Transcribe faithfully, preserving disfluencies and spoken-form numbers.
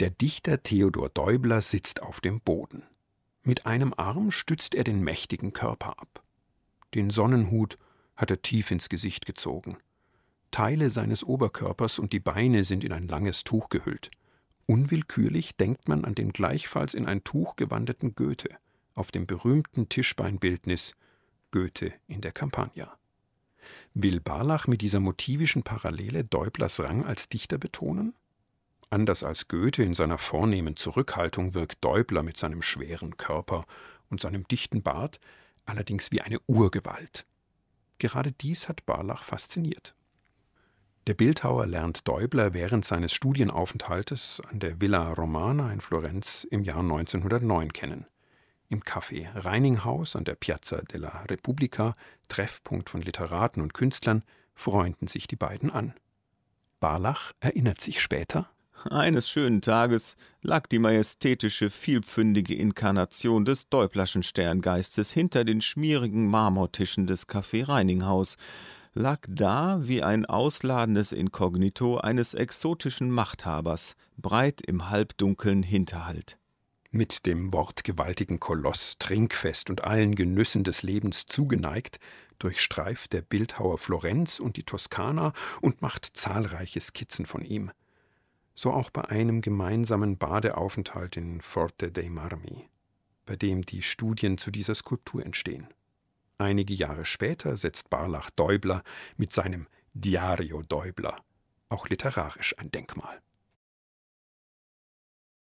Der Dichter Theodor Deubler sitzt auf dem Boden. Mit einem Arm stützt er den mächtigen Körper ab. Den Sonnenhut hat er tief ins Gesicht gezogen. Teile seines Oberkörpers und die Beine sind in ein langes Tuch gehüllt. Unwillkürlich denkt man an den gleichfalls in ein Tuch gewandeten Goethe, auf dem berühmten Tischbeinbildnis Goethe in der Campagna. Will Barlach mit dieser motivischen Parallele Deublers Rang als Dichter betonen? Anders als Goethe in seiner vornehmen Zurückhaltung wirkt Deubler mit seinem schweren Körper und seinem dichten Bart allerdings wie eine Urgewalt. Gerade dies hat Barlach fasziniert. Der Bildhauer lernt Deubler während seines Studienaufenthaltes an der Villa Romana in Florenz im Jahr neunzehnhundertneun kennen. Im Café Reininghaus an der Piazza della Repubblica, Treffpunkt von Literaten und Künstlern, freunden sich die beiden an. Barlach erinnert sich später: Eines schönen Tages lag die majestätische, vielpfündige Inkarnation des Deublerschen Sterngeistes hinter den schmierigen Marmortischen des Café Reininghaus, lag da wie ein ausladendes Inkognito eines exotischen Machthabers, breit im halbdunkeln Hinterhalt. Mit dem wortgewaltigen Koloss trinkfest und allen Genüssen des Lebens zugeneigt, durchstreift der Bildhauer Florenz und die Toskana und macht zahlreiche Skizzen von ihm. So auch bei einem gemeinsamen Badeaufenthalt in Forte dei Marmi, bei dem die Studien zu dieser Skulptur entstehen. Einige Jahre später setzt Barlach Deubler mit seinem Diario Deubler auch literarisch ein Denkmal.